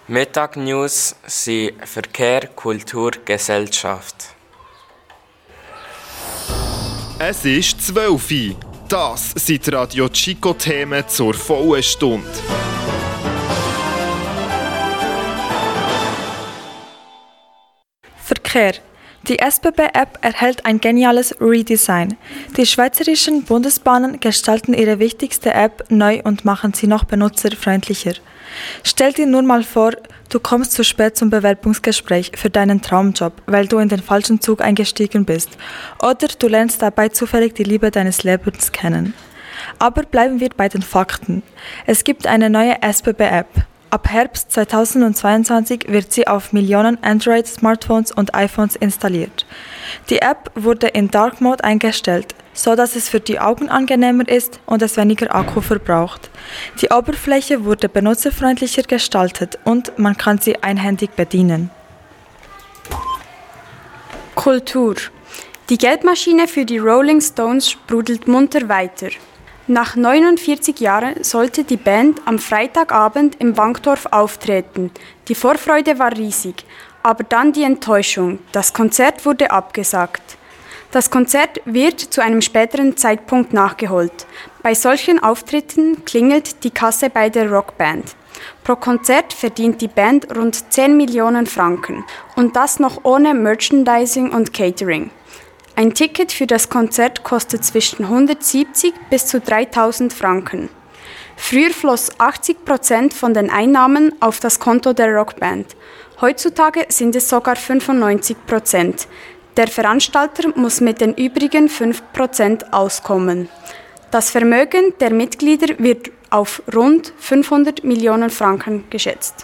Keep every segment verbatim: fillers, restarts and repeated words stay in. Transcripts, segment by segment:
Mittag-News sind Verkehr, Kultur, Gesellschaft. Es ist zwölf Uhr. Das sind Radio Chico-Themen zur vollen Stunde. Verkehr. Die S B B-App erhält ein geniales Redesign. Die Schweizerischen Bundesbahnen gestalten ihre wichtigste App neu und machen sie noch benutzerfreundlicher. Stell dir nur mal vor, du kommst zu spät zum Bewerbungsgespräch für deinen Traumjob, weil du in den falschen Zug eingestiegen bist. Oder du lernst dabei zufällig die Liebe deines Lebens kennen. Aber bleiben wir bei den Fakten. Es gibt eine neue S B B-App. Ab Herbst zweitausendzweiundzwanzig wird sie auf Millionen Android-Smartphones und iPhones installiert. Die App wurde in Dark Mode eingestellt, so dass es für die Augen angenehmer ist und es weniger Akku verbraucht. Die Oberfläche wurde benutzerfreundlicher gestaltet und man kann sie einhändig bedienen. Kultur. Die Geldmaschine für die Rolling Stones sprudelt munter weiter. Nach neunundvierzig Jahren sollte die Band am Freitagabend im Wankdorf auftreten. Die Vorfreude war riesig, aber dann die Enttäuschung. Das Konzert wurde abgesagt. Das Konzert wird zu einem späteren Zeitpunkt nachgeholt. Bei solchen Auftritten klingelt die Kasse bei der Rockband. Pro Konzert verdient die Band rund zehn Millionen Franken und das noch ohne Merchandising und Catering. Ein Ticket für das Konzert kostet zwischen hundertsiebzig bis zu dreitausend Franken. Früher floss achtzig Prozent von den Einnahmen auf das Konto der Rockband. Heutzutage sind es sogar fünfundneunzig Prozent. Der Veranstalter muss mit den übrigen fünf Prozent auskommen. Das Vermögen der Mitglieder wird auf rund fünfhundert Millionen Franken geschätzt.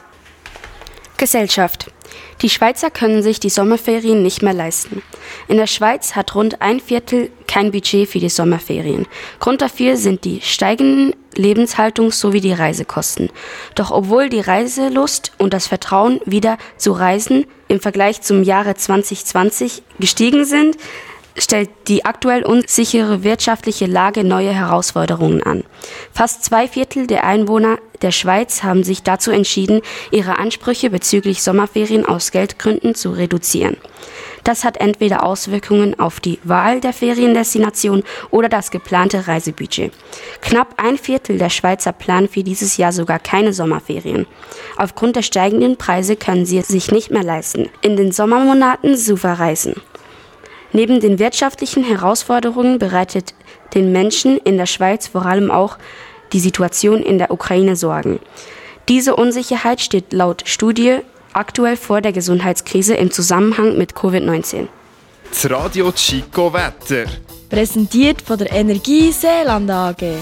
Gesellschaft. Die Schweizer können sich die Sommerferien nicht mehr leisten. In der Schweiz hat rund ein Viertel kein Budget für die Sommerferien. Grund dafür sind die steigenden Lebenshaltungs- sowie die Reisekosten. Doch obwohl die Reiselust und das Vertrauen wieder zu Reisen im Vergleich zum Jahre zwanzig zwanzig gestiegen sind, stellt die aktuell unsichere wirtschaftliche Lage neue Herausforderungen an. Fast zwei Viertel der Einwohner der Schweiz haben sich dazu entschieden, ihre Ansprüche bezüglich Sommerferien aus Geldgründen zu reduzieren. Das hat entweder Auswirkungen auf die Wahl der Feriendestination oder das geplante Reisebudget. Knapp ein Viertel der Schweizer planen für dieses Jahr sogar keine Sommerferien. Aufgrund der steigenden Preise können sie es sich nicht mehr leisten, in den Sommermonaten zu verreisen. Neben den wirtschaftlichen Herausforderungen bereitet den Menschen in der Schweiz vor allem auch die Situation in der Ukraine Sorgen. Diese Unsicherheit steht laut Studie aktuell vor der Gesundheitskrise im Zusammenhang mit Covid neunzehn. Das Radio Chico Wetter. Präsentiert von der Energie Seeland A G.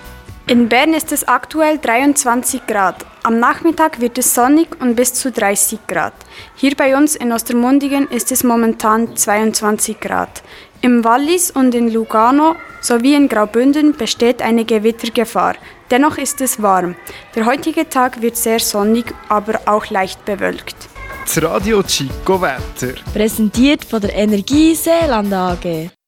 In Bern ist es aktuell dreiundzwanzig Grad. Am Nachmittag wird es sonnig und bis zu dreißig Grad. Hier bei uns in Ostermundigen ist es momentan zweiundzwanzig Grad. Im Wallis und in Lugano sowie in Graubünden besteht eine Gewittergefahr. Dennoch ist es warm. Der heutige Tag wird sehr sonnig, aber auch leicht bewölkt. Das Radio Chico Wetter. Präsentiert von der Energie Seeland A G.